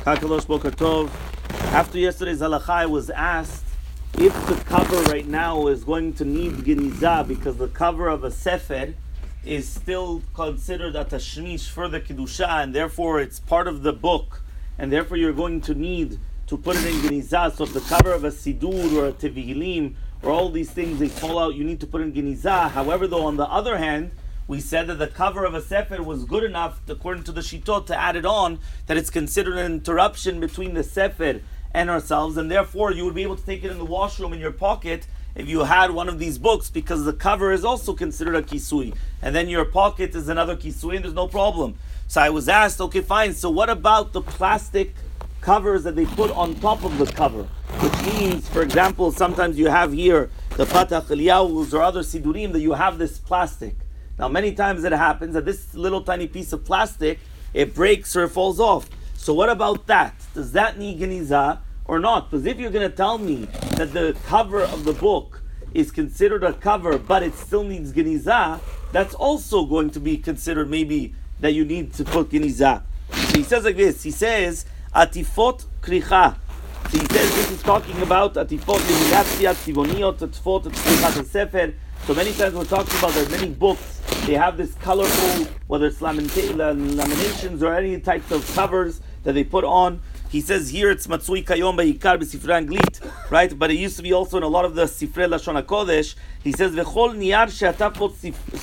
Kakalosh Boker Tov. After yesterday's halakha, I was asked if the cover right now is going to need genizah because the cover of a sefer is still considered a tashmish for the kedusha, and therefore it's part of the book, and therefore you're going to need to put it in genizah. So if the cover of a sidur or a tevilim or all these things they fall out, you need to put in genizah. However, though, on the other hand, we said that the cover of a sefer was good enough, according to the shitot, to add it on, that it's considered an interruption between the sefer and ourselves, and therefore you would be able to take it in the washroom in your pocket if you had one of these books, because the cover is also considered a kisui, and then your pocket is another kisui, and there's no problem. So I was asked, okay, fine, so what about the plastic covers that they put on top of the cover? Which means, for example, sometimes you have here the Patach Eliyahu's or other sidurim that you have this plastic. Now, many times it happens that this little tiny piece of plastic, it breaks or it falls off. So what about that? Does that need genizah or not? Because if you're going to tell me that the cover of the book is considered a cover, but it still needs genizah, that's also going to be considered maybe that you need to put genizah. So he says like this, he says, Atifot kricha. So he says this is talking about Atifot Limilatzia, Tivoniot, Atifot, Atifot Sefer. So many times we're talking about there's many books, they have this colorful, whether it's laminations or any types of covers that they put on. He says here it's Matsui Kayom Ba'ikar B'Sifrei Anglit, right? But it used to be also in a lot of the Sifrei Lashon HaKodesh. He says, V'chol niyar she'ata pot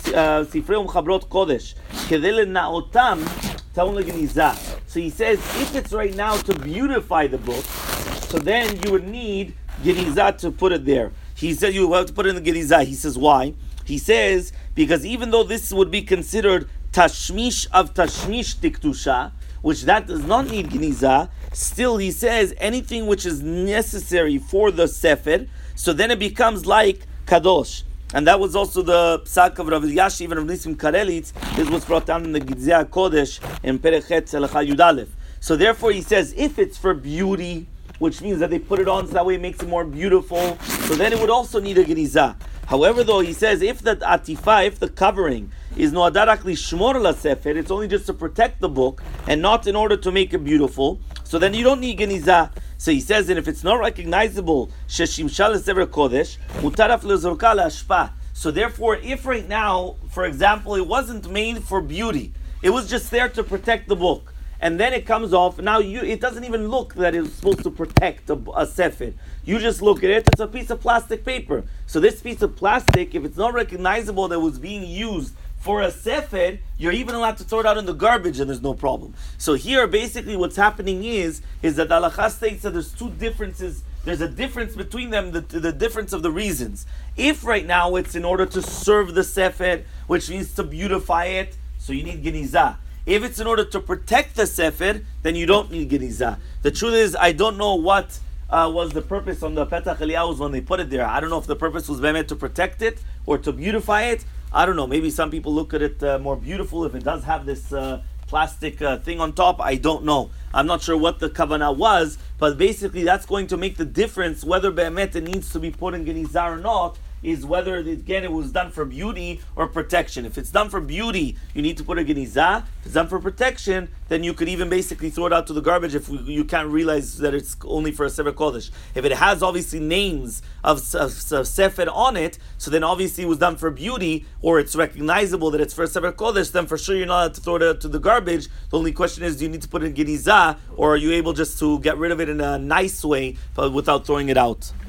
Sifrei U'Mchabrot Kodesh Kedei le'na'otam ta'un le'genizah. So he says, if it's right now to beautify the book, so then you would need genizah to put it there. He said you have to put it in the genizah. He says, why? He says, because even though this would be considered tashmish of tashmish tiktusha, which that does not need genizah, still he says anything which is necessary for the sefer, so then it becomes like kadosh. And that was also the psak of Rav Elyashiv and Rav Nisim Karelitz. This was brought down in the Gitzia Kodesh in Perechet Halacha Yud Aleph. So therefore he says, if it's for beauty, which means that they put it on so that way it makes it more beautiful, so then it would also need a genizah. However, though, he says, if the atifa, if the covering is no'adarak lishmor la sefer, it's only just to protect the book and not in order to make it beautiful, so then you don't need genizah. So he says, and if it's not recognizable, sheshimsha lesefer kodesh, mutaraf lezorka la'ashpa. So therefore, if right now, for example, it wasn't made for beauty, it was just there to protect the book, and then it comes off. Now it doesn't even look that it's supposed to protect a sefer. You just look at it, it's a piece of plastic paper. So this piece of plastic, if it's not recognizable that it was being used for a sefer, you're even allowed to throw it out in the garbage and there's no problem. So here basically what's happening is that the halakha states that there's two differences. There's a difference between them, the difference of the reasons. If right now it's in order to serve the sefer, which means to beautify it, so you need genizah. If it's in order to protect the sefer, then you don't need genizah. The truth is, I don't know what was the purpose on the Petach Eliyahu's when they put it there. I don't know if the purpose was meant to protect it or to beautify it. I don't know. Maybe some people look at it more beautiful if it does have this plastic thing on top. I don't know. I'm not sure what the kavanah was, but basically that's going to make the difference whether be'emet it needs to be put in genizah or not, is whether, again, it was done for beauty or protection. If it's done for beauty, you need to put a genizah. If it's done for protection, then you could even basically throw it out to the garbage if you can't realize that it's only for a Sefer Kodesh. If it has obviously names of Sefer on it, so then obviously it was done for beauty, or it's recognizable that it's for a Sefer Kodesh, then for sure you're not allowed to throw it out to the garbage. The only question is, do you need to put it in genizah, or are you able just to get rid of it in a nice way but without throwing it out?